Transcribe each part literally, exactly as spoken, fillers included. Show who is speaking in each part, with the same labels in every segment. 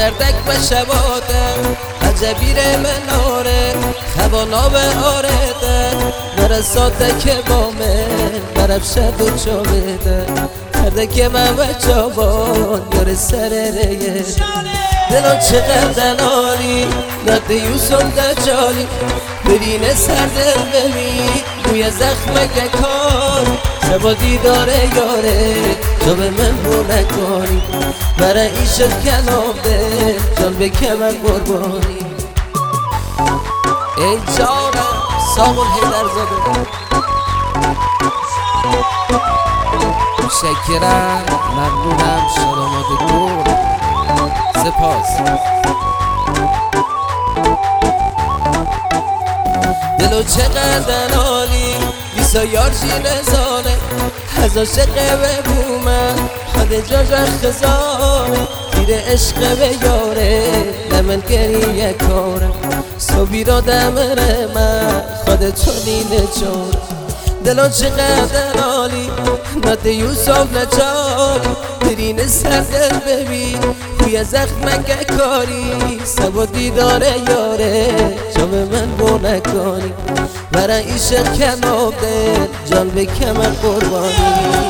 Speaker 1: دردک و شبادم عجبیر مناره خوانا به آرده برساده که با من برف شد و چاویده کرده که من و جوان یار سر ریه دلان چقدر دلالی یاد یوسف دجالی برینه سردل ببین روی زخمک کار شبا دیداره یاره تو به من بو نکنی برای این شد کلام دل جان به کمر قربانی ای جانم سامون حیدر زاده شکرم ممنونم شرامات دور سپاس دلو چقدر عالی بیسا یار جینه زانه از عاشقه به بومه خود جاش خزانه تیر عشق به یاره نمن گریه کاره صبی را دمره من خود چونینه چاره دلو چقدر عالی ناد یوسف نجاری برین سردل ببین خوی زخمک کاری سبا دیداره یاره جا به من بو نکنی برای این شد کناب دل جان به کمر قربانی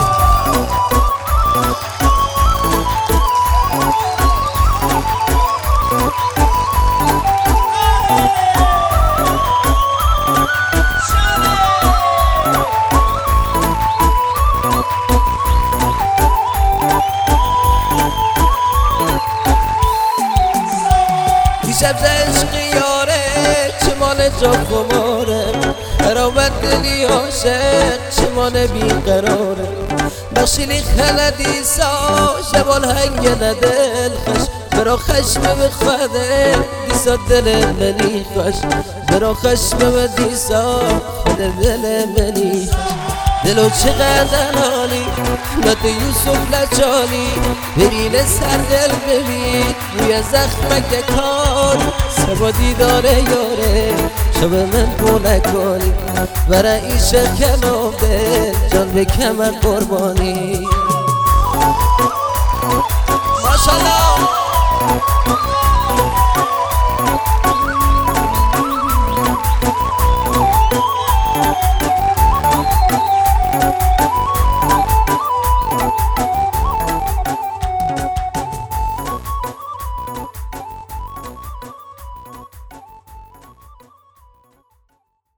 Speaker 1: دیشب عشق یاره چه مال جا خماره قرابت دلی عاشق چه مال بیقراره بخشیلی خلدیسا شبال هنگ ندل خش برا خشم بخوده دیسا دل منی خوش برا خشم بدیسا خود دل منی دلو چقدر حالی ناد یوسف لجالی برین سردل ببین روی زخمک کار سبا دیداره یاره شب من بو نکنی برای این شکلام دل جان به کمر قربانی ماشالله